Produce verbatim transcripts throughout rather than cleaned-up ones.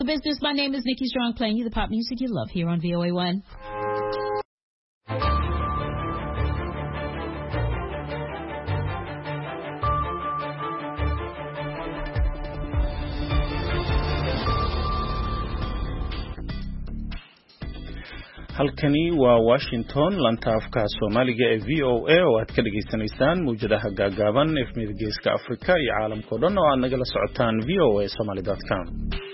The business. My name is Nikki Strong, playing you the pop music you love here on V O A one. halkani waa Washington lanta afka Soomaaliga ee V O A oo aad ka dhageysanaysaan muujadaha gaagaaban ee midgeeska Afrika iyo caalamka oo dhan oo aad nagala socotaan v o a somali dot com.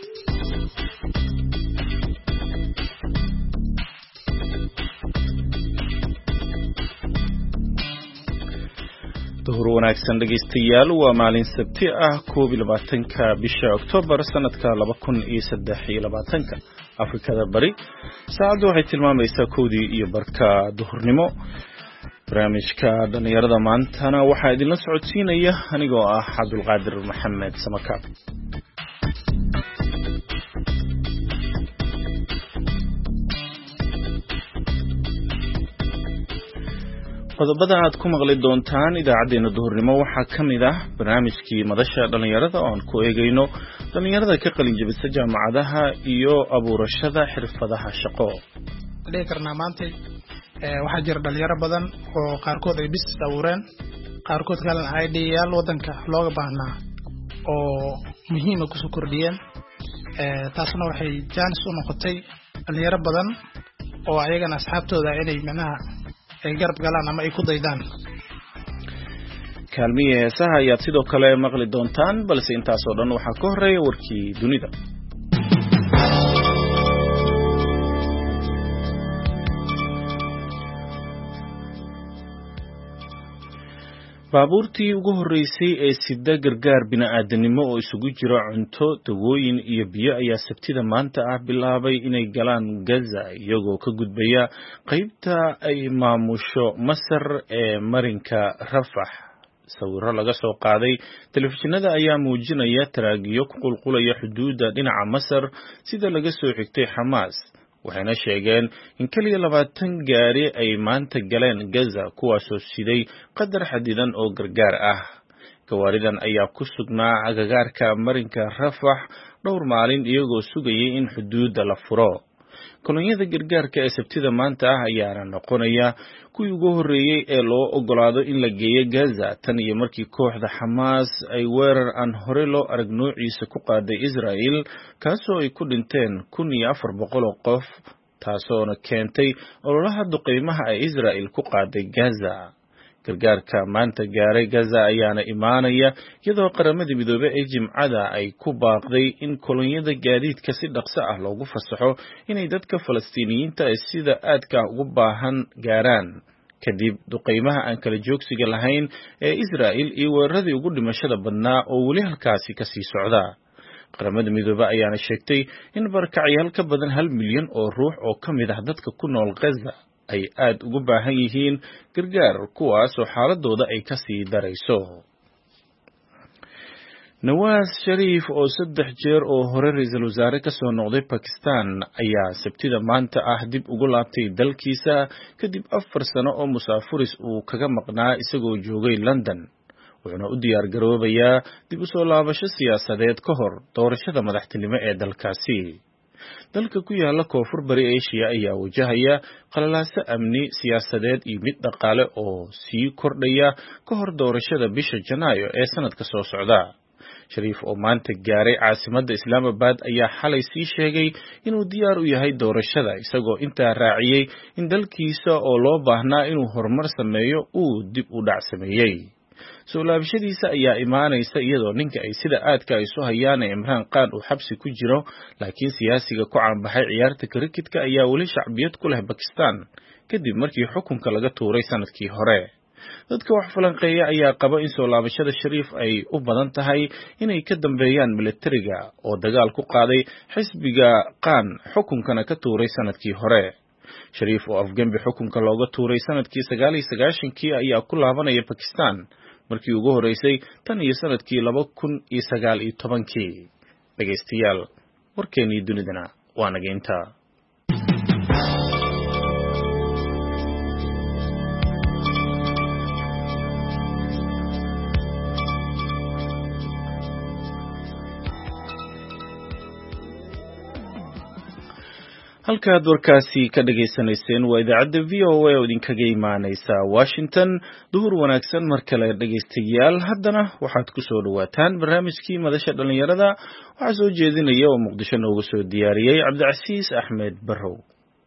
duhur wanaagsan dhageystayaal waa maalin sabti ah koob iyo labaatanka bisha Oktoobar sanadka laba kun iyo saddex iyo labaatanka Afrikada bari saacadu waxay tilmaamaysaa koodii iyo barka duhurnimo. barnaamijka dhalinyarada maantana waxaa idinla socodsiinaya anigoo ah Cabdulqaadir Maxamed Samakaab. qodobada aad ku maqli doontaan idaacadeena duhurnimo waxaa kamid ah barnaamijkii madasha dhalinyarada oo aan ku eegayno dhalinyarada ka qalin jabisa jaamacadaha iyo abuurashada xirfadaha shaqo. Dhigi karnaa maanta ee waxa jira dhalinyaro badan oo qaarkood ay business abuureen, qaarkood kalena ay dhiyaal wadanka looga baahnaa oo muhiim ah ku soo kordhiyeen. ee taasna waxay chance u noqotay dhalinyaro badan oo ayagana asxaabtooda inay macnaha ay garab galaan ama ay ku daydaan. kaalmiye heesaha ayaad sidoo kale maqli doontaan, balse intaas oo dhan waxaa ka horeeya warkii dunida. baabuurtii ugu horeysay ee sida gargaar bini'aadanimo oo isugu jira cunto, dawooyin iyo biyo ayaa sabtida maanta ah bilaabay inay galaan Gaza iyagoo ka gudbaya qaybta ay maamusho Masar ee marinka Rafax. sawirro laga soo qaaday telefishinada ayaa muujinaya taraagiyo ku qulqulaya xuduudda dhinaca Masar sida laga soo xigtay Xamaas. waxayna sheegeen in kaliya labaatan gaari ay maanta galeen Gaza kuwaasoo siday qadar xadidan oo gargaar ah. gawaaridan ayaa ku sugnaa agagaarka marinka Rafax dhowr maalin iyagoo sugayay in xuduudda la furo. kolonyada gargaarka ee sabtida maanta ah ayaana noqonaya kuwii ugu horeeyay ee loo ogolaado in la geeyo Gaza tan iyo markii kooxda Xamaas ay weerar aan hore loo arag noociisa ku qaaday Israel kaasoo ay ku dhinteen kun iyo afar boqol oo qof, taasoona keentay ololaha duqeymaha ay Israel ku qaaday Gaza. gargaarka maanta gaaray Gaza ayaana imaanaya iyadoo qaramada midoobay ee Jimcada ay ku baaqday in kolonyada gaadiidka si dhaqso ah loogu fasaxo inay dadka Falastiiniyiinta ay sida aadka ugu baahan gaaraan kadib duqeymaha aan kala joogsiga lahayn ee Israel iyo weeraradii ugu dhimashada badnaa oo weli halkaasi ka sii socda. qaramada midoobay ayaana sheegtay in barakacayaal ka badan hal milyan oo ruux oo ka mid ah dadka ku nool Gaza ay aad ugu baahan yihiin gargaar kuwaas oo xaaladooda ay ka sii darayso. Nawaz Sharif oo saddex jeer oo hore ra'iisul wasaare ka soo noqday Pakistan ayaa sabtida maanta ah dib ugu laabtay dalkiisa kadib afar sano oo musaafuris uu kaga maqnaa isagoo joogay London. wuxuuna u diyaar garoobayaa dib u soo laabasho siyaasadeed ka hor doorashada madaxtinimo ee dalkaasi. dalka ku yaala koonfur bari Asia ayaa wajahaya qalalaaso amni, siyaasadeed iyo mid dhaqaale oo sii kordhaya ka hor doorashada bisha Janaayo ee sanadka soo socda. Sharif oo maanta gaaray caasimadda Islamabad ayaa xalay sii sheegay inuu diyaar u yahay doorashada, isagoo intaa raaciyay in dalkiisa oo loo baahnaa inuu horumar sameeyo uu dib u dhac sameeyay. soo laabashadiisa ayaa imaanaysa iyadoo ninka ay sida aadka ay soo hayaan Imraan Khan uu xabsi ku jiro, laakiin siyaasiga ku caanbaxay ciyaarta cricketka ayaa weli shacbiyad ku leh Pakistan kadib markii xukunka laga tuuray sanadkii hore. dadka wax falanqeeya ayaa qaba in soo laabashada Sharif ay u badan tahay inay ka dambeeyaan militariga oo dagaal ku qaaday xisbiga Khan xukunkana ka tuuray sanadkii hore. Sharif oo afgembi xukunka looga tuuray sanadkii sagaal iyo sagaashankii ayaa ku laabanaya Pakistan markii ugu horeysay tan iyo sanadkii laba kun iyo sagaal iyo tobankii. dhageystayaal warkeenii dunidana waa naga intaa. halkaad warkaasi ka dhageysanayseen waa idaacadda v o a oo idinkaga imaaneysa Washington. duhur wanaagsan mar kale dhageystayaal. haddana waxaad ku soo dhawaataan barnaamijkii madasha dhalinyarada. waxaa soo jeedinaya oo Muqdisho nooga soo diyaariyay Cabdicasiis Axmed Barrow.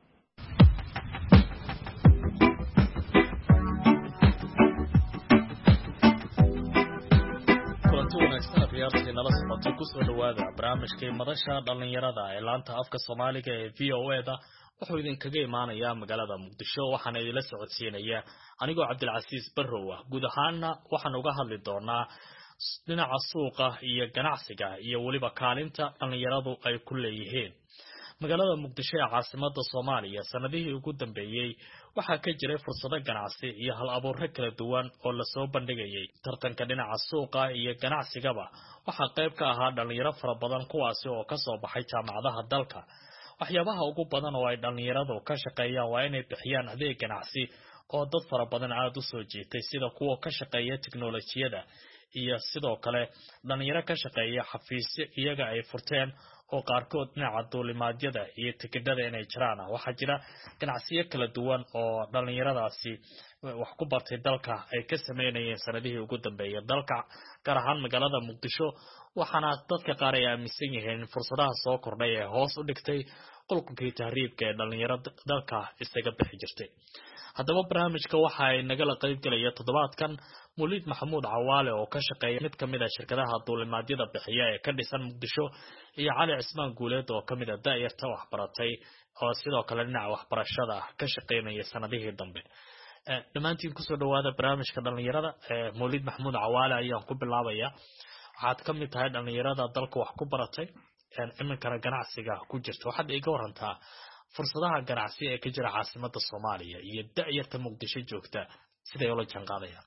kusoo dhawaada barnaamijkii madasha dhalinyarada ee laanta afka Soomaaliga ee V O A da wuxuu idinkaga imaanayaa magaalada Muqdisho waxaana idila socodsiinaya anigoo Cabdilcasiis Barrow ah. guud ahaanna waxaan uga hadli doonaa dhinaca suuqa iyo ganacsiga iyo waliba kaalinta dhalinyaradu ay ku leeyihiin magaalada Muqdisho ee caasimadda Soomaaliya. sanadihii ugu dambeeyay waxaa ka jiray fursado ganacsi iyo hal abuurro kala duwan oo la soo bandhigayay. tartanka dhinaca suuqa iyo ganacsigaba waxaa qayb ka ahaa dhalinyaro fara badan kuwaasi oo ka soo baxay jaamacadaha dalka. waxyaabaha ugu badan oo ay dhalinyaradu ka shaqeeyaan waa inay bixiyaan adeeg ganacsi oo dad fara badan aad u soo jiitay, sida kuwa ka shaqeeya tiknoolajiyada iyo sidoo kale dhalinyaro ka shaqeeya xafiisyo iyaga ay furteen oo qaarkood dhinaca duulimaadyada iyo tikidhada inay jiraan. waxaa jira ganacsiyo kala duwan oo dhalinyaradaasi wax ku bartay dalka ay ka sameynayeen sanadihii ugu dambeeyay dalka, gaar ahaan magaalada Muqdisho. waxaana dadka qaar ay aaminsan yihiin fursadaha soo kordhay ee hoos u dhigtay qulqulkii tahriibka ee dhalinyarada dalka isaga bixi jirtay. haddaba barnaamijka waxa ay nagala qayb galaya toddobaadkan Muulid Maxamuud Cawaale oo ka shaqeeya mid kamid ah shirkadaha duulimaadyada bixiya ee ka dhisan Muqdisho, iyo Cali Cismaan Guuleed oo kamid ah da'yarta waxbaratay oo sidoo kale dhinaca waxbarashada ka shaqeynaya sanadihii dambe. dhamaantiin kusoo dhawaada barnaamijka dhalinyarada. Muulid Maxamuud Cawaale ayaan ku bilaabaya. waxaad kamid tahay dhalinyarada dalka wax ku baratay iminkana ganacsiga ku jirta. waxaad iga warantaa fursadaha ganacsi ee ka jira caasimadda Soomaaliya iyo da'yarta Muqdisho joogta siday ula jaanqaadayaan.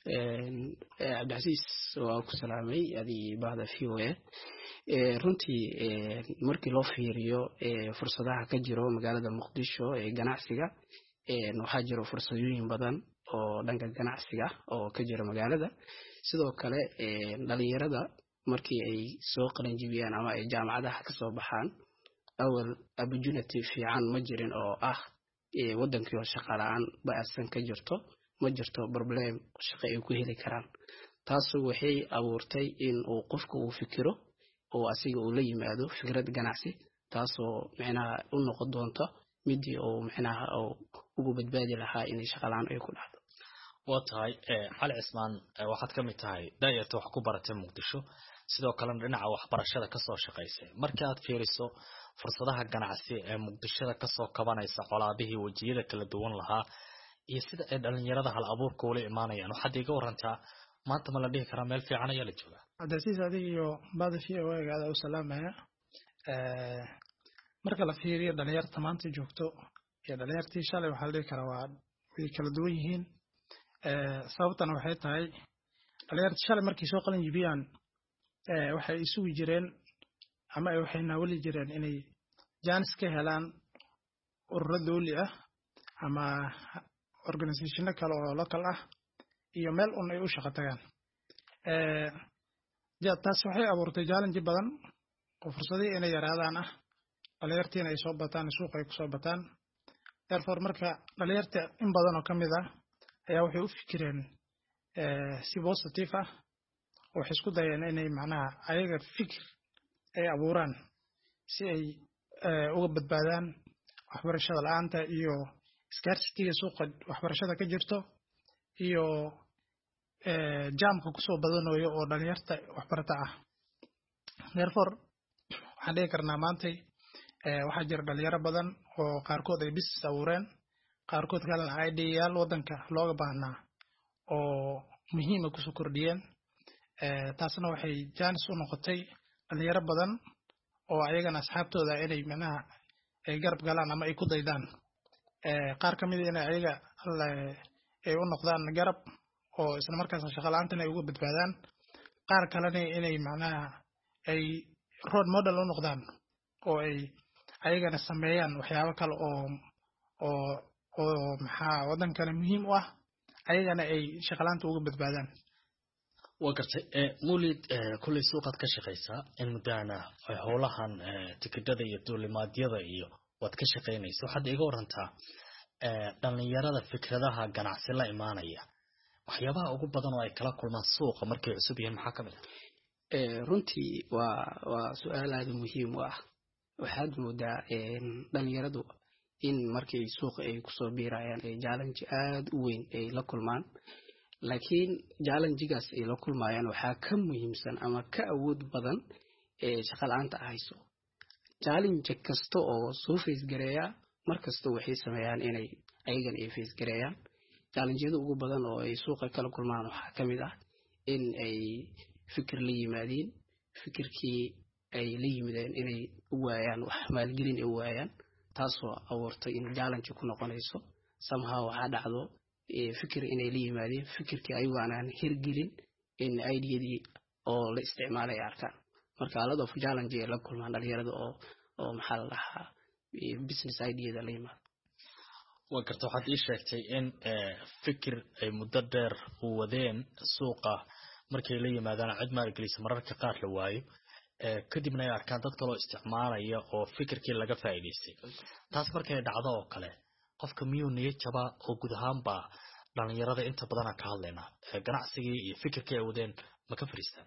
Cabdicasiis waa ku salaamay adii bahda V O A. runtii markii loo fiiriyo fursadaha ka jiro magaalada Muqdisho ee ganacsiga, waxaa jiro fursadooyin badan oo dhanka ganacsiga oo ka jira magaalada. sidoo kale dhalinyarada markii ay soo qalinjibiyaan ama ay jaamacadaha ka soo baxaan, awal opportunity fiican ma jirin oo ah wadankii shaqo la'aan baasan ka jirto, ma jirto problem shaqo ay ku heli karaan. taas waxay abuurtay in uu qofku uu fikiro oo asiga uu la yimaado fikrad ganacsi, taasoo macnaha u noqon doonto midii oo macnaha oo ugu badbaadi lahaa in shaqo la'aan ay ku dhacdo. waa tahay Cali Cismaan, waxaad kamid tahay da'yarta wax ku baratay Muqdisho, sidoo kale dhinaca waxbarashada ka soo shaqeysay. markii aad fiiriso fursadaha ganacsi ee Muqdisho ka soo kabanaysa colaadihii wajiyada kala duwan lahaa iyo sida ay dhalinyarada hal abuurka ula imaanayaan, waxaad iga warantaa maanta ma la dhihi karaa meel fiican ayaa la joogaa? Cabdicasiis adiga iyo bahda V O A gaada u salaamaya. marka la fiiriyo dhalinyarta maanta joogto iyo dhalinyartii shalay waxaa la dhihi karaa waa way kala duwan yihiin. sababtana waxay tahay dhalinyarta shalay markii soo qalin jibiyaan waxay isugu jireen ama waxay naawali jireen inay jaanis ka helaan ururo dawli ah ama organisationo kale oo local ah iyo meel un ay u shaqo tagaan. taas waxay abuurtay challenge badan oo fursadii inay yaraadaan ah, dhalinyartiina ay soo bataan, suuqa ay ku soo bataan. therefore marka dhalinyarta in badan oo kamid ah ayaa waxay u fikireen si positive ah, waxay isku dayeen inay macnaha ayaga fikir ay abuuraan si ay uga badbaadaan waxbarashada la'aanta iyo scarcity-ga suuqa waxbarashada ka jirto iyo jaamka kusoo badanayo oo dhalinyarta waxbarata ah. therefore waxaan dhihi karnaa maantay waxaa jira dhalinyaro badan oo qaarkood ay business abuureen, qaarkood kalena I D yaal wadanka looga baahnaa oo muhiima kusoo kordhiyeen. taasna waxay jaanis u noqotay dhalinyaro badan oo ayagana asxaabtooda inay macnaha ay garab galaan ama ay ku daydaan. qaar ka mid ah ayaga ay u noqdaan garab oo isla markaas shaqo la'aantana ay uga badbaadaan, qaar kalena inay macnaha ay role model u noqdaan oo ay ayagana sameeyaan waxyaabo kale oo oo oo maxaa wadankana muhiim u ah, ayagana ay shaqo la'aanta uga badbaadaan. waa gartay Muulid, kulay suuqaad ka shaqeysaa in muddaana howlahan tikidhada iyo duulimaadyada iyo waad ka shaqaynaysa waxaad iga warantaa dhalinyarada fikradaha ganacsi la imaanaya waxyaabaha ugu badan oo ay kala kulmaan suuqa markay cusub yihiin maxaa ka mid ah runtii waa waa su'aal aad muhiim u ah waxaad moodaa dhalinyaradu in markay suuqa ay kusoo biirayaan ay challenge aad u weyn ay la kulmaan laakiin challenge-gaas ay la kulmayaan waxaa ka muhiimsan ama ka awood badan ee shaqo la'aanta hayso challenge kasta oo soo face gareeya markasta waxay sameeyaan inay ayagan ay face gareeyaan challenge-yada ugu badan oo ay suuqa kala kulmaan waxaa ka mid ah in ay fikir la yimaadeen fikirkii ay la yimideen inay u waayaan wax maalgelin ay u waayaan taasoo abuurtay in challenge ku noqonayso somehow waxaa dhacdo fikir inay la yimaadeen fikirkii ayagu aanan hirgelin in ideyadii oo la isticmaalay arkaan marka alada of challenge ay la kulmaan dhalinyarada oo oo maxaa la dhahaa business ideyada la yimaado waa garta waxaad ii sheegtay in fikir ay muddo dheer u wadeen suuqa markay la yimaadaan cid maalgelisa mararka qaar la waayo kadibna ay arkaan dad kaloo isticmaalaya oo fikirkii laga faa'iidaystay taas markay dhacdo oo kale qofka miyuu niyad jabaa oo guud ahaanba dhalinyarada inta badan ka hadlayna ganacsigii iyo fikirkii ay wadeen ma ka fadhiistaan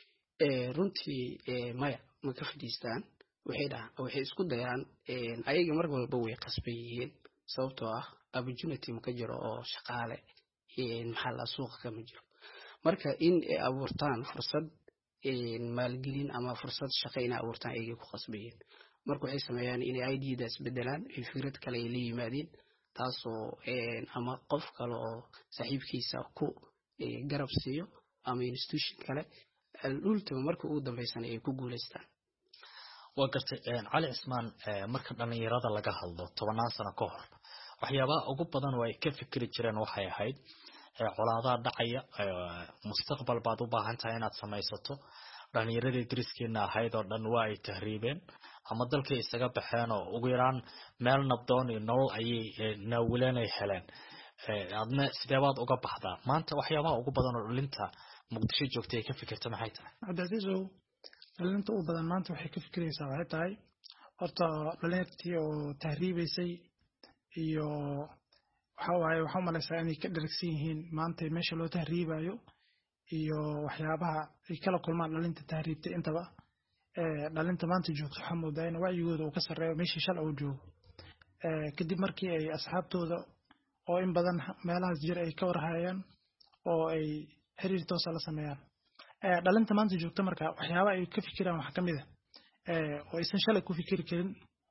runtii maya ma ka fadhiistaan waxay dhahaan waxay isku dayaan ayaga mar walba way qasban yihiin sababtoo ah opportunity ma ka jiro oo shaqaale maxaa la suuqa kama jiro marka in ay abuurtaan fursad maalgelin ama fursad shaqo inay abuurtaan ayay ku qasbayeen marka waxay sameeyaan inay ideyadaas bedelaan ay fikrad kale ay la yimaadeen taasoo ama qof kale oo saaxiibkiisa ku garab siiyo ama institution kale ultimo marka ugu dambeysana ay ku guuleystaan waa gartay cali cismaan marka dhalinyarada laga hadlo tobanaan sano ka hor waxyaabaha ugu badan oo ay ka fikri jireen waxay ahayd colaadaha dhacaya mustaqbal baad u baahan tahay inaad samaysato dhalinyaradii driskeena ahayd oo dhan waa ay tahriibeen ama dalkay isaga baxeen oo ugu yaraan meel nabdoon iyo nolol ayay naawileen ay heleen adna sidee baad uga baxdaa maanta waxyaabaha ugu badan oo dhalinta muqdisho joogtay ay ka fikirta maxay tahay cabdicasiisow dhalinta ugu badan maanta waxay ka fikiraysaa waxay tahay horta dhalinyartii oo tahriibaysay iyo waxa waaye waxaa umalaysaa inay ka dharagsan yihiin maanta meesha loo tahriibayo iyo waxyaabaha ay kala kulmaan dhalinta tahriibtay intaba dhalinta maanta joogto waxaa moodaa in wacyigooda uu ka sarreeyo meeshii shalay uu joogo kadib markii ay asxaabtooda oo in badan meelahaas jir ay ka warhayaan oo ay xiriir toosa la sameeyaan dhalinta maanta joogto marka waxyaaba ay ka fikiraan waxaa ka mid ah oo aysan shalay ku fikiri karin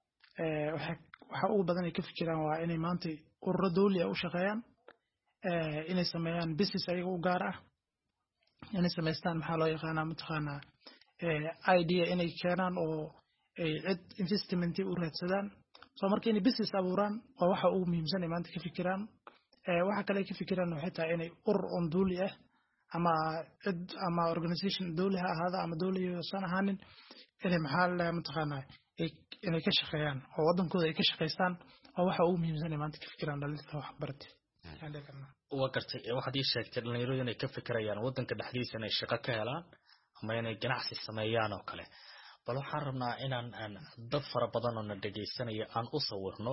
waxa ugu badan ay ka fikiraan waa inay maanta ururo dawli ah u shaqeeyaan inay sameeyaan business ayaga u gaar ah inay samaystaan maxaa loo yaqaanaa mataqaanaa idea inay keenaan oo ay cid investment u raadsadaan soo marka inay business abuuraan waa waxa ugu muhiimsan ay maanta ka fikiraan waxa kale ay ka fikiraan waxay tahay inay urur on dawli ah ama cid ama organization dawli ha ahaada ama dawli san ahaanin inay maxaa la mataqaanaa inay ka shaqeeyaan oo wadankooda ay ka shaqeystaan oo waxa ugu muhiimsan ay maanta ka fikiraan dhalinta wax baratay waa gartay waxaad ii sheegtay dhalinyaradu inay ka fikirayaan wadanka dhexdiisa inay shaqo ka helaan ama inay ganacsi sameeyaan oo kale bal waxaan rabnaa inaan dad fara badan oo na dhegaysanaya aan u sawirno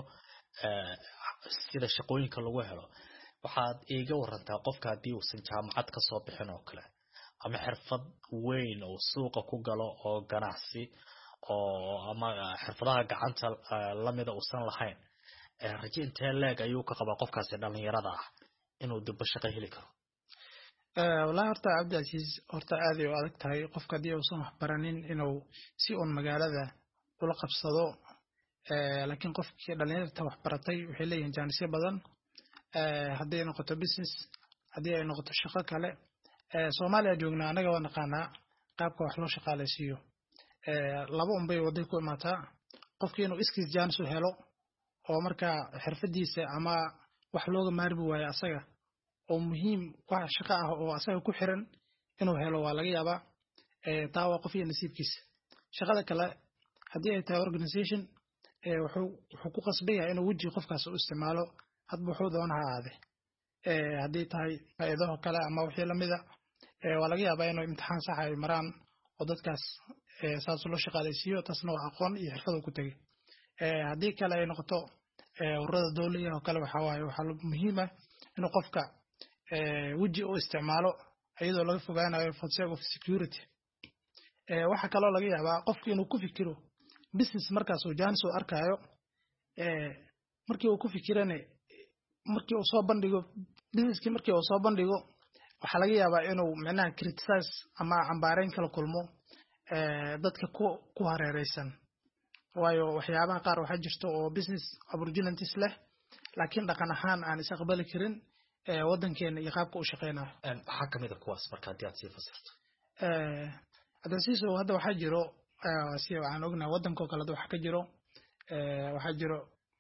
sida shaqooyinka lagu helo waxaad iiga warantaa qofka haddii uusan jaamacad ka soo bixin oo kale ama xirfad weyn oo suuqa ku galo oo ganacsi oo ama xirfadaha gacanta lamida uusan lahayn rajo intee leeg ayuu ka qabaa qofkaasi dhalinyarada ah inuu dibba shaqo heli karo wallahi horta cabdicasiis horta aad ay u adag tahay qofka haddii uusan wax baranin inuu si uun magaalada ula qabsado laakiin qofkii dhalinyarta wax baratay waxay leeyihiin jaanisyo badan haddii ay noqoto business haddii ay noqoto shaqo kale soomaaliya joognaa annaga waa naqaanaa qaabka wax loo shaqaalaysiiyo laba unbay waday ku imaataa qofkii inuu iskiis jaanis u helo oo markaa xirfadiisa ama wax looga maarmi waayo asaga oo muhiim wax shaqo ah oo asaga ku xiran inuu helo waa laga yaabaa taa waa qof iyo nasiibkiisa shaqada kale haddii ay tahay organization wuxuu wuxuu ku qasban yahay inuu weji qofkaas u isticmaalo hadba wuxuu doona ha aade haddii tahay faa'iidaha kale ama wixii lamida waa laga yaabaa inuu imtixaan sax ay maraan oo dadkaas saas loo shaqaalaysiiyo taasna waa aqoon iyo xirfad uu ku tegey ee hadii kale ay noqoto ee ururada dawliga oo kale waxa waaye waxa muhiim ah in qofka ee waji uu isticmaalo iyadoo laga fogaanayo for sake of security ee waxa kale oo laga yaabaa qofka inuu ku fikiro business markaas uu jaan soo arkayo ee markii uu ku fikirane markii uu soo bandhigo businesski markii uu soo bandhigo waxa laga yaabaa inuu macnaha criticize ama cambaareen kala kulmo ee dadka ku ku hareeraysan waayo waxyaabaha qaar waxa jirto oo business opportunities leh laakiin dhaqan ahaan aan isaqbali karin ee wadankeena iyo qaabka uu shaqeynayo waxa kamid ah kuwaas marka hadii aad sii fasirto ee adasiiso hadda waxa jiro si aan ognahay wadanka kale waxa ka jiro ee waxa jiro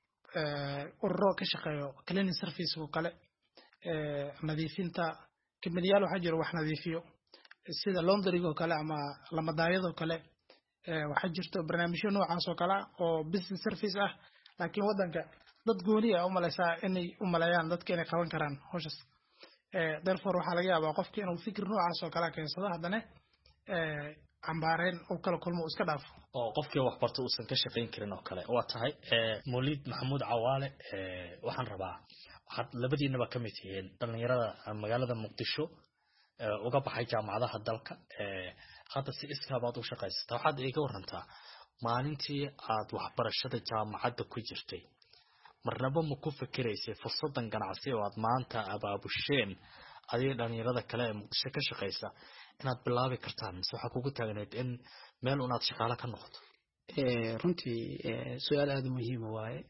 ee ururo ka shaqeeyo cleaning service oo kale ee nadiifinta kimidyaal waxa jiro wax nadiifiyo sida laundry oo kale ama lamadaayada oo kale ee waxa jirto barnaamijyo noocaas oo kale oo business service ah laakiin wadanka dad gooni ah u malaysaa inay u maleeyaan dadka inay qaban karaan hawshaas ee therefore waxa laga yaabaa qofka inuu fikir noocaas oo kale keensado hadana ee cambaareen oo kala kulmo iska dhaafo oo qofkii wax barto uusan ka shaqeyn karin oo kale waa tahay ee Mawlid Maxamuud Cawaale ee waxaan rabaa waxaad labadiinaba ka mid yihiin dhalinyarada magaalada Muqdisho ee uga baxay jaamacadaha dalka ee hadda si iskaabaad u shaqaysata waxaad iga warantaa maalintii aad waxbarashada jaamacadda ku jirtay marnaba ma ku fikiraysay fursadan ganacsi oo aad maanta abaabusheen adii dhalinyarada kale ee Muqdisho ka shaqeysa inaad bilaabi kartaan waxa kugu taagneed in meel unaad shaqaale ka noqoto ee runtii su'aal aad muhiim ah waaye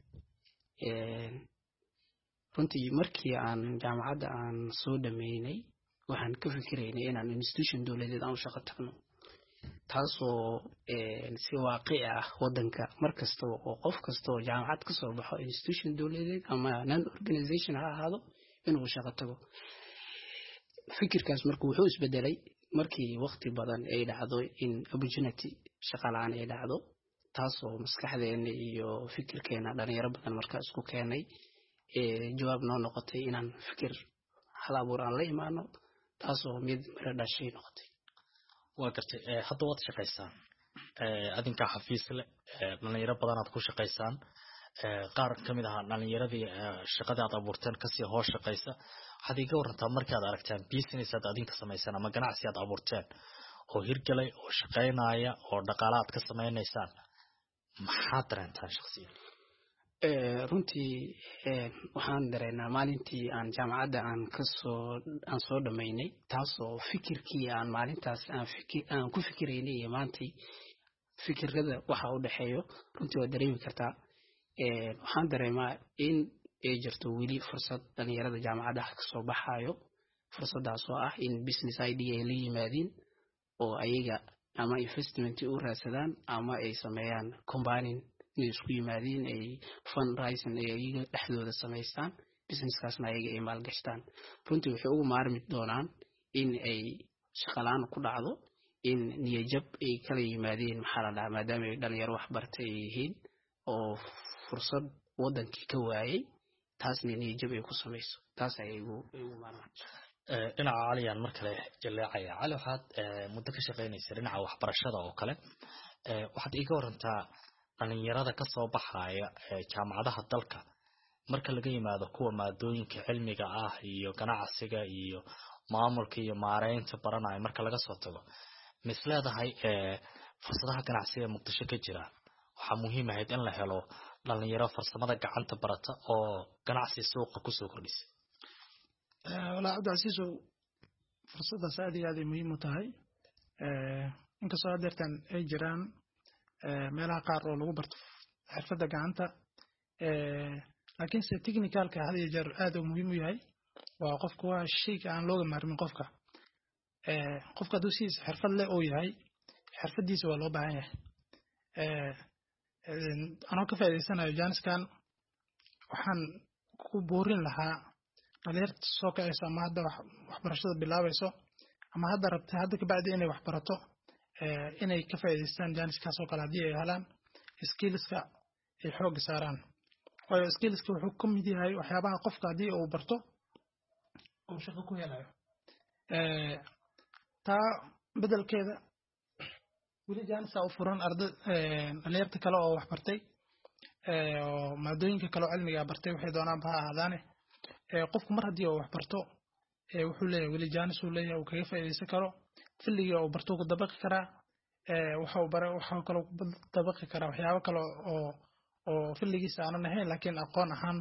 ee runtii markii aan jaamacadda aan soo dhameynay waxaan ka fikiraynay inaan institution dawladeed aan u shaqo tagno taasoo ee si waaqic ah wadanka markasta oo qof kasta oo jaamacad ka soo baxo institution dawladeed ama non organization ha ahaado inuu shaqo tago fikirkaas markuu wuxuu isbedelay markii waqti badan ay dhacdo in opportunity shaqalaan ay dhacdo taasoo maskaxdeena iyo fikirkeena dhalinyaro badan markaa isku keenay ee jawaab noo noqotay inaan fikir hal abuur aan la imaano taasoo mid mara dhashay noqotay waa gartay ee hadda waad shaqaysaan ee adinka xafiis leh ee dhalinyaro badan aad ku shaqaysaan ee qaar kamid ah dhalinyaradii shaqada aad abuurteen ka sii hoos shaqaysa waxaad iga warantaa markii aad aragtaan business aad adinka sameysaan ama ganacsi aad abuurteen oo hirgalay oo shaqeynaya oo dhaqaale aad ka sameynaysaan maxaad dareentaan shakhsiyan ee runtii ee waxaan dareennaa maalintii aan jaamacadda aan ka soo aan soo dhameynay taasoo fikirkii aan maalintaas aan fikir aan ku fikiraynay iyo maantay fikirada waxa u dhaxeeyo runtii waa dareemi kartaa ee waxaan dareemaa in ay jirto weli fursad dhalinyarada jaamacadda ka soo baxayo fursadaas oo ah in business idea ay la yimaadeen oo ayaga ama investment u raadsadaan ama ay sameeyaan combining inay isku yimaadeen ay fundraising ay ayaga dhexdooda sameystaan businesskaasna ayaga ay maalgashtaan runtii waxay ugu maarmi doonaan in ay shaqalaan ku dhacdo in niyajab ay kala yimaadeen maxaa la dhahaa maadaama ay dhalinyaro wax bartay yihiin oo fursad wadankii ka waayay taasna niyajab ay ku sameyso taas ay ugu ugu maarmaan ee dhinaca Caliyaan mar kale jaleecaya Cali waxaad muddo ka shaqeynaysaa dhinaca waxbarashada oo kale ee waxaad iga warantaa dhalinyarada ka soo baxaya ee jaamacadaha dalka marka laga yimaado kuwa maadooyinka cilmiga ah iyo ganacsiga iyo maamulka iyo maareynta baranaya marka laga soo tago misleedahay ee fursadaha ganacsiga Muqdisho ka jira waxa muhiim ah in la helo dhalinyaro farsamada gacanta barata oo ganacsi suuqa ku soo kordhisay ee wala adasiiso fursadaas aad iyo aad muhiim u tahay ee inkastoo adeertan ay jiraan ee meelaha qaar oo lagu barto xirfadda gacanta ee laakiin se technicalka hada iyo jeer aad u muhiim u yahay waa qofku waa shay aan looga maarmin qofka ee qofka haduu si xirfad leh oo yahay xirfadiisa waa loo baahan yahay ee anoo ka faa'iideysanayo jaaniskan waxaan ku boorin lahaa dhalinyarta soo kacaysa ama hadda waxbarashada bilaabayso ama hadda rabta hadda ka bacdi inay wax barato ee inay ka faa'iideystaan jaaniskaas oo kale haddii ay helaan skillska ay xoog saaraan waayo skillska wuxuu ka mid yahay waxyaabaha qofka haddii uu barto uu shaqo ku helayo ee taa bedelkeeda weli jaanisa u furan arday dhalinyarta kale oo wax bartay oo maadooyinka kale oo cilmiga bartay waxay doonaan ba ha ahaadaane qofku mar haddii uu wax barto wuxuu leeyahay weli jaanis uu leeyahay uu kaga faa'iidaysan karo filliga uu barto ku dabaqi karaa waxa uu bare waxa kale ku dabaqi karaa waxyaabo kale oo oo filligiisa aanan ahayn laakiin aqoon ahaan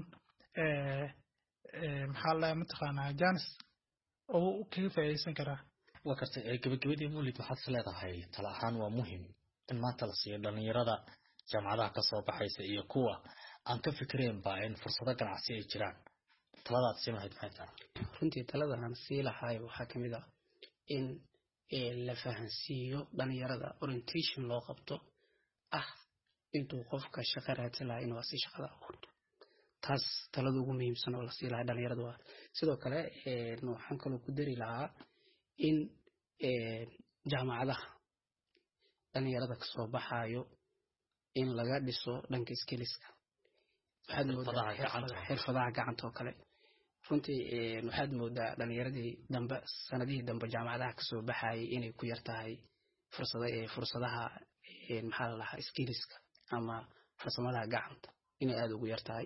maxaa la mataqaanaa jaanis oo kaga faa'iidaysan karaa waa kartay gabagabadii Mawlid waxaad leedahay tala ahaan waa muhiim in maanta la siiyo dhalinyarada jaamacadaha ka soo baxaysa iyo kuwa aan ka fikireen baa in fursado ganacsi ay jiraan taladaad si maxay tahay runtii talada aan sii lahaay waxa kamid ah in la fahansiiyo dhalinyarada orientation loo qabto ah intuu qofka shaqo raadsanaya inuu si shaqada abuurto taas talada ugu muhiimsan oo la sii lahaay dhalinyarada waa sidoo kale waxaan kaloo ku dari lahaa in jaamacadaha dhalinyarada ka soo baxayo in laga dhiso dhanka skillska waxaad moodaa xirfadaha gacanta oo kale runtii waxaad moodaa dhalinyaradii dambe sanadihii dambe jaamacadaha ka soo baxayay inay ku yartahay fursada ee fursadaha maxaa la dhahaa skillska ama farsamada gacanta inay aad ugu yartahay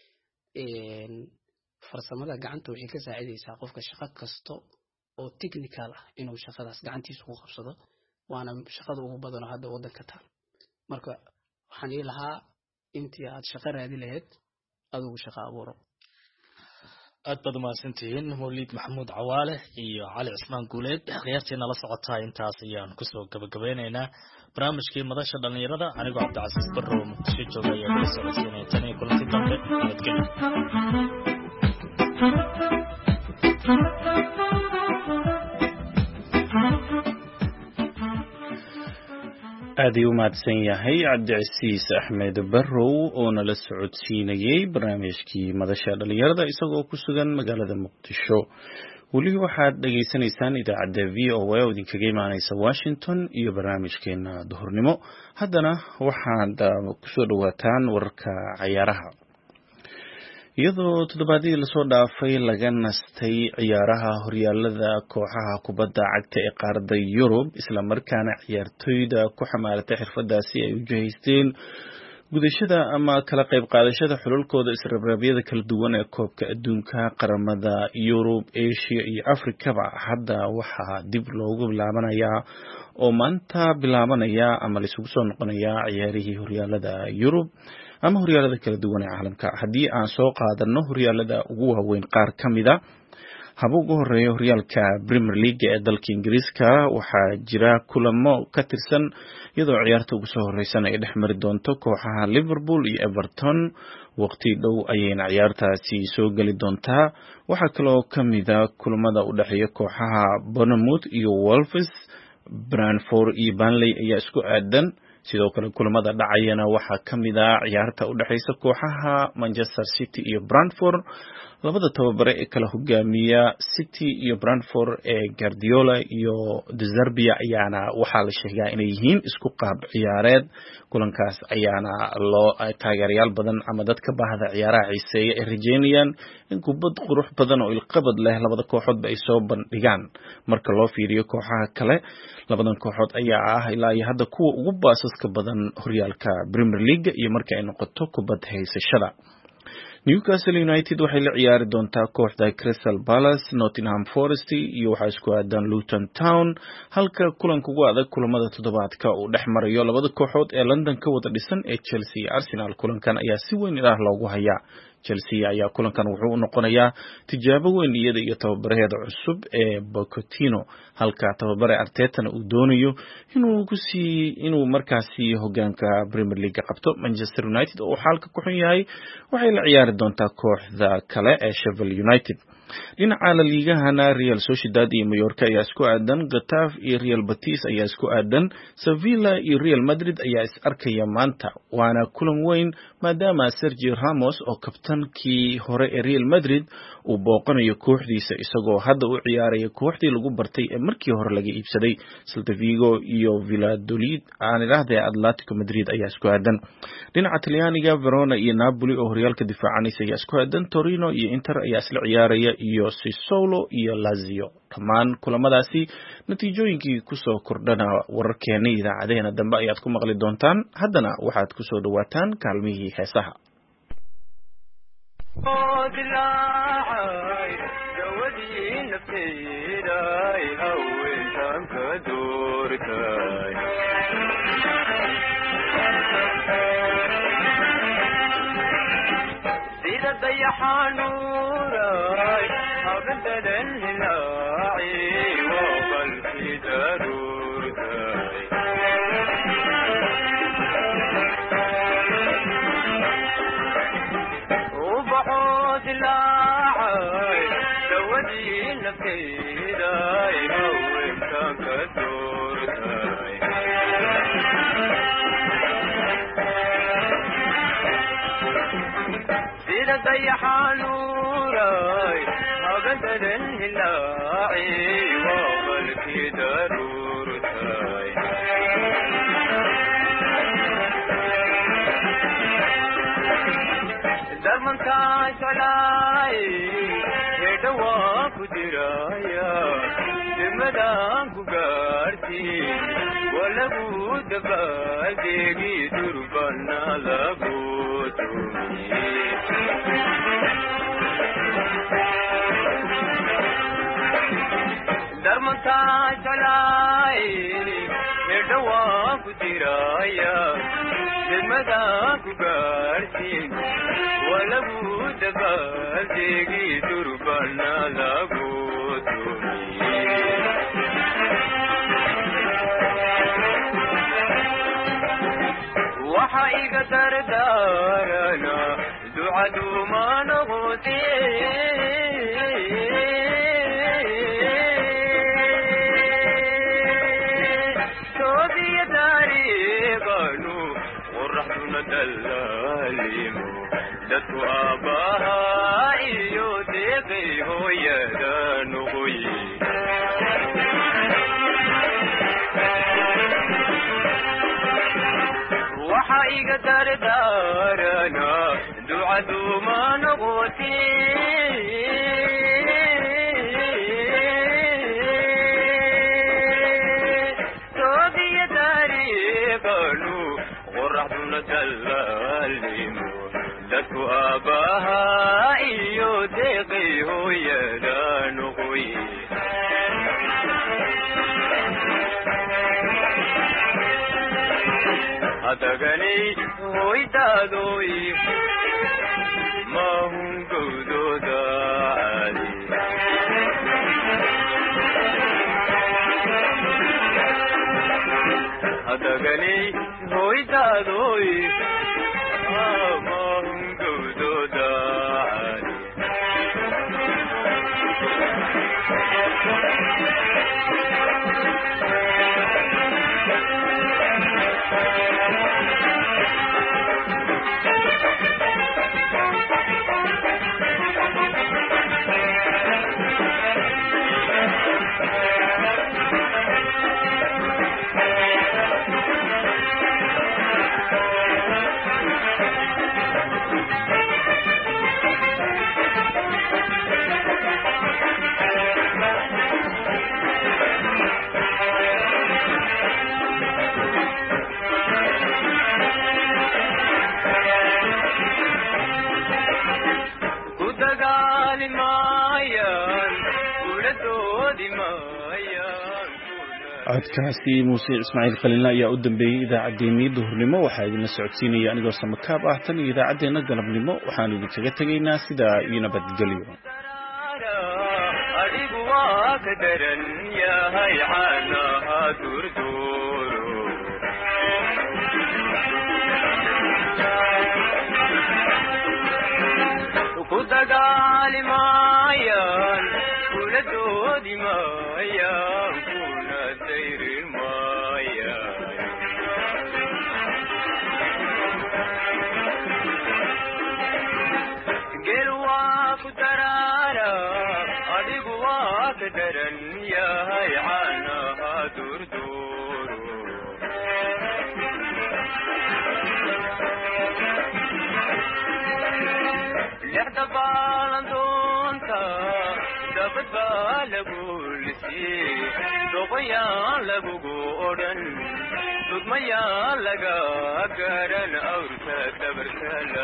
farsamada gacanta waxay ka saacidaysaa qofka shaqo kasto oo technical ah inuu shaqadaas gacantiisa ku qabsado waana shaqada ugu badan oo hadda wadanka taal marka waxaan ii lahaa intii aad shaqo raadi lahayd adigu shaqo abuuro aad baad mahadsantihiin Mawlid Maxamuud Cawaale iyo Cali Cismaan Guuleed khiyaarteena la socotaa intaas ayaan ku soo gabagabeynaynaa barnaamijkii madasha dhalinyarada anigoo Cabdicasiis Barrow Muqdisho jooga ayaa kula socodsiinaya tan iyo kulanti dambe nabadgelyo aad ayuu mahadsan yahay Cabdicasiis Axmed Barrow oo nala socodsiinayay barnaamijkii madasha dhalinyarada isagoo ku sugan magaalada Muqdisho weli waxaad dhageysanaysaan idaacadda V O A oo idinkaga imaanaysa Washington iyo barnaamijkeena duhurnimo haddana waxaad ku soo dhawaataan wararka ciyaaraha iyadoo toddobaadii la soo dhaafay laga nastay ciyaaraha horyaalada kooxaha kubadda cagta ee qaaradda Yurub isla markaana ciyaartoyda ku xamaaratay xirfadaasi ay u jeesteen gudashada ama kala qayb qaadashada xululkooda israabraabyada kala duwan ee koobka adduunka qaramada Yurub, Asia iyo Afrika hadda waxa dib loogu bilaabanayaa oo maanta bilaabanaya ama la isugu soo noqonaya ciyaarihii horyaalada Yurub ama horyaalada kala duwan ee caalamka haddii aan soo qaadano horyaalada ugu waaweyn qaar kamida haba ugu horeeyo horyaalka Premier League ee dalka Ingiriiska waxaa jira kulamo ka tirsan iyadoo ciyaarta ugu soo horeysan ay dhex mari doonto kooxaha Liverpool iyo Everton waqti dhow ayayna ciyaartaasi soo gali doontaa waxaa kaloo kamida kulamada u dhaxeeya kooxaha Bournemouth iyo Wolves Brentford iyo Burnley ayaa isku aadan sidoo kale kulamada dhacayana waxaa kamid ah ciyaarta u dhaxaysa kooxaha Manchester City iyo Brentford labada tababare ee kala hogaamiya City iyo Brentford ee Guardiola iyo De Zerbi ayaana waxaa la sheegaa inay yihiin isku qaab ciyaareed kulankaas ayaana loo taageerayaal badan ama dadka baahda ciyaaraha xiiseeya ay rajeynayaan in kubad qurux badan oo ilqabad leh labada kooxoodba ay soo bandhigaan marka loo fiiriyo kooxaha kale labadan kooxood ayaa ah ilaa iyo hadda kuwa ugu baasaska badan horyaalka Premier League iyo marka ay noqoto kubad haysashada Newcastle United waxay la ciyaari doontaa kooxda Crystal Palace, Nottingham Forest iyo waxa isku aadan Luton Town halka kulanka ugu adag kulamada toddobaadka uu dhex marayo labada kooxood ee London ka wada dhisan ee Chelsea iyo Arsenal kulankan ayaa si weyn ilaah loogu hayaa Chelsea ayaa kulankan wuxuu u noqonayaa tijaabo weyn iyada iyo tababaraheeda cusub ee Pochettino halka tababare Arteta uu doonayo inuu ku sii inuu markaasi hogaanka Premier League qabto Manchester United oo xaalka ku xun yahay waxay la ciyaari doontaa kooxda kale ee Sheffield United dhinaca la liigahana Real Sociedad iyo Mallorca ayaa isku aadan Getafe iyo Real Betis ayaa isku aadan Sevilla iyo Real Madrid ayaa is arkaya maanta waana kulan weyn maadaama Sergio Ramos oo kabtankii hore ee Real Madrid uu booqanayo kooxdiisa isagoo hadda u ciyaaraya kooxdii lagu bartay ee markii hore laga iibsaday Celta Vigo iyo Valladolid aan ilaahdee Atletico Madrid ayaa isku aadan dhinaca Talyaaniga Verona iyo Napoli oo horyaalka difaacanaysa ayaa isku aadan Torino iyo Inter ayaa isla ciyaaraya iyo Sassuolo iyo Lazio. Dhammaan kulamadaasi natiijooyinkii kusoo kordhana wararkeena idaacadeena dambe ayaad ku maqli doontaan. Haddana waxaad ku soo dhawaataan kaalmihii heesaha. ضيحانوراي أبدل الهلاعي وقلبي ضرورتاي وبعود اللاعي سودي نفيداي وانت كدورتاي ضيحانوراي أبدل الهلاعي وقلبي ضرورتاي درمن تاج علاي هدوا كدرايا دمدان كغارتي ولا بود بالدي دربنا لغوتوني درمن تاج علاي هدوا كدرايا دمدان كغارتي ولا بود بالدي دربنا لغوتوني وحايق دردارنا دعدو ما نغوتي صوبي داريقانو ورحتنا دلاليمو دتو آباها إيو ديقي هو يدانوي وحايق دردارنا دعدو ما نغوتي صوبي داريقانو ورحتنا دلاليمو دتو آباها إيو ديقي هو يدانوي أتغني هوي تادوي ما هم قودو داعالي أتغني هوي تادوي ما هم قودو داعالي codkaasi muuse ismaaciil khaliilna ayaa u dambeeyay idaacaddeenii duhurnimo. waxaa idinla socodsiinaya anigoo samakaab ah. tan iyo idaacaddeenna galabnimo waxaanu idinkaga tegaynaa sidaa iyo nabadgelyo. adigu waa ka daran yahay caanaha durduuro ku dagaali maayaan kula doodi maayaan kuna dayri maayaan gel waa ku daraara adigu waa ka daran yahay caanaha durduuro lixda baalan doonta dad baa lagu lisiyey doqoyaan lagugu odhan dudmayaan laga garan awrka dabarkala